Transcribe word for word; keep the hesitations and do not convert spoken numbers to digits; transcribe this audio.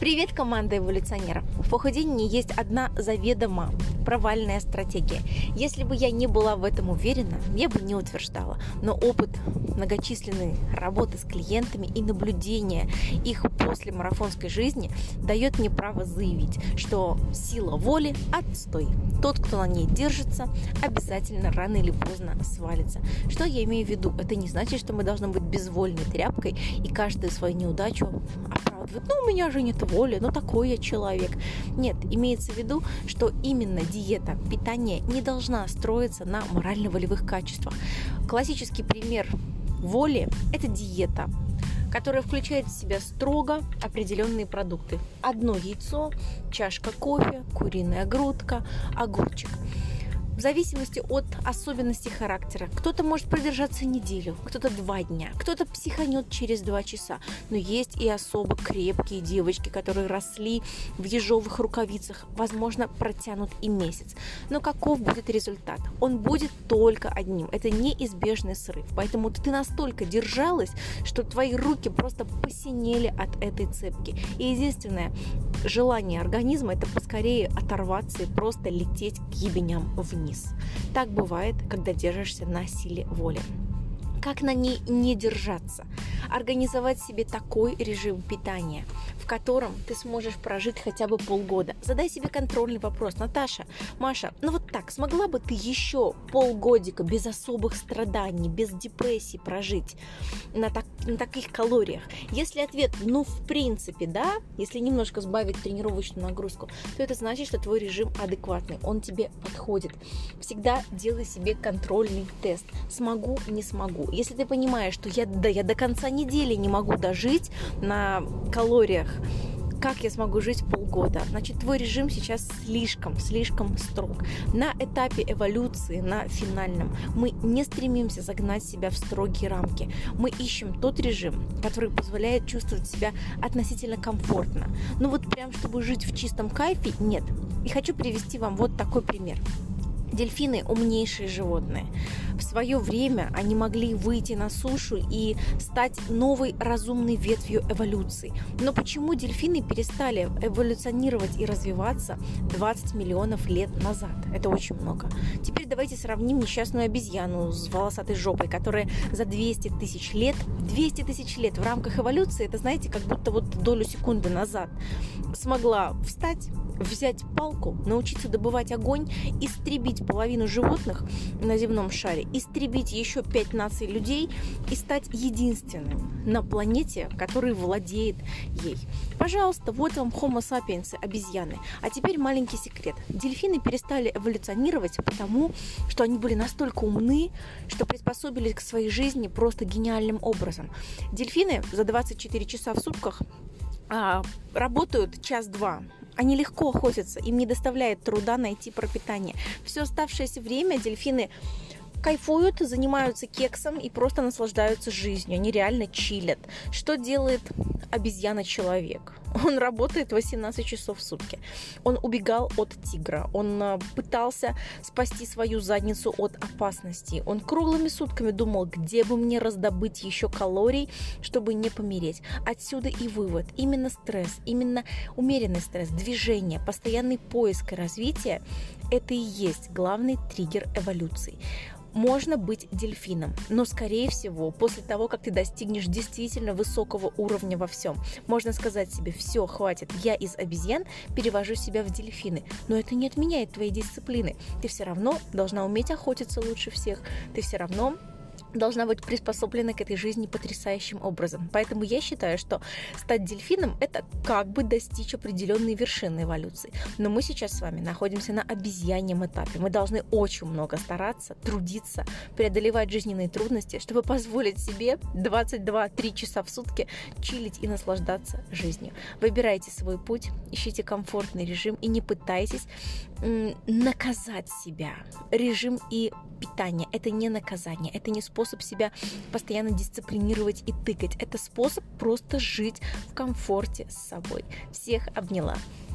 Привет, команда эволюционеров! В похудении есть одна заведомо провальная стратегия. Если бы я не была в этом уверена, я бы не утверждала. Но опыт многочисленной работы с клиентами и наблюдения их после марафонской жизни дает мне право заявить, что сила воли – отстой. Тот, кто на ней держится, обязательно рано или поздно свалится. Что я имею в виду? Это не значит, что мы должны быть безвольной тряпкой и каждую свою неудачу оправдывать. Ну, у меня же нет воли, ну такой я человек. Нет, имеется в виду, что именно диета, питание не должна строиться на морально-волевых качествах. Классический пример воли – это диета, которая включает в себя строго определенные продукты. Одно яйцо, чашка кофе, куриная грудка, огурчик. В зависимости от особенностей характера. Кто-то может продержаться неделю, кто-то два дня, кто-то психанет через два часа. Но есть и особо крепкие девочки, которые росли в ежовых рукавицах, возможно, протянут и месяц. Но каков будет результат? Он будет только одним. Это неизбежный срыв. Поэтому ты настолько держалась, что твои руки просто посинели от этой цепки. И единственное желание организма – это поскорее оторваться и просто лететь к ебеням вниз. Так бывает, когда держишься на силе воли. Как на ней не держаться? Организовать себе такой режим питания, в котором ты сможешь прожить хотя бы полгода. Задай себе контрольный вопрос. Наташа, Маша, ну вот так, смогла бы ты еще полгодика без особых страданий, без депрессии прожить на, так, на таких калориях? Если ответ, ну в принципе, да, если немножко сбавить тренировочную нагрузку, то это значит, что твой режим адекватный, он тебе подходит. Всегда делай себе контрольный тест. Смогу, не смогу. Если ты понимаешь, что я, да, я до конца недели не могу дожить на калориях, как я смогу жить полгода? Значит, твой режим сейчас слишком, слишком строг. На этапе эволюции, на финальном, мы не стремимся загнать себя в строгие рамки. Мы ищем тот режим, который позволяет чувствовать себя относительно комфортно. Ну вот прям, чтобы жить в чистом кайфе, нет. И хочу привести вам вот такой пример. Дельфины – умнейшие животные. В свое время они могли выйти на сушу и стать новой разумной ветвью эволюции. Но почему дельфины перестали эволюционировать и развиваться двадцать миллионов лет назад? Это очень много. Теперь давайте сравним несчастную обезьяну с волосатой жопой, которая за двести тысяч лет, двести тысяч лет в рамках эволюции, это, знаете, как будто вот долю секунды назад, смогла встать, взять палку, научиться добывать огонь, истребить половину животных на земном шаре, истребить еще пять наций людей и стать единственным на планете, который владеет ей. Пожалуйста, вот вам Homo sapiens, обезьяны. А теперь маленький секрет. Дельфины перестали эволюционировать потому, что они были настолько умны, что приспособились к своей жизни просто гениальным образом. Дельфины за двадцать четыре часа в сутках а, работают час-два. Они легко охотятся, им не доставляет труда найти пропитание. Все оставшееся время дельфины кайфуют, занимаются кексом и просто наслаждаются жизнью. Они реально чилят. Что делает обезьяна-человек? Он работает восемнадцать часов в сутки. Он убегал от тигра. Он пытался спасти свою задницу от опасности. Он круглыми сутками думал, где бы мне раздобыть еще калорий, чтобы не помереть. Отсюда и вывод. Именно стресс, именно умеренный стресс, движение, постоянный поиск и развитие – это и есть главный триггер эволюции. Можно быть дельфином, но, скорее всего, после того, как ты достигнешь действительно высокого уровня во всем, можно сказать себе: все, хватит, я из обезьян перевожу себя в дельфины. Но это не отменяет твоей дисциплины. Ты все равно должна уметь охотиться лучше всех. Ты все равно должна быть приспособлена к этой жизни потрясающим образом. Поэтому я считаю, что стать дельфином – это как бы достичь определенной вершины эволюции. Но мы сейчас с вами находимся на обезьяньем этапе. Мы должны очень много стараться, трудиться, преодолевать жизненные трудности, чтобы позволить себе двадцать два-три часа в сутки чилить и наслаждаться жизнью. Выбирайте свой путь, ищите комфортный режим и не пытайтесь м- наказать себя. Режим и питание – это не наказание, это не способ себя постоянно дисциплинировать и тыкать. Это способ просто жить в комфорте с собой. Всех обняла.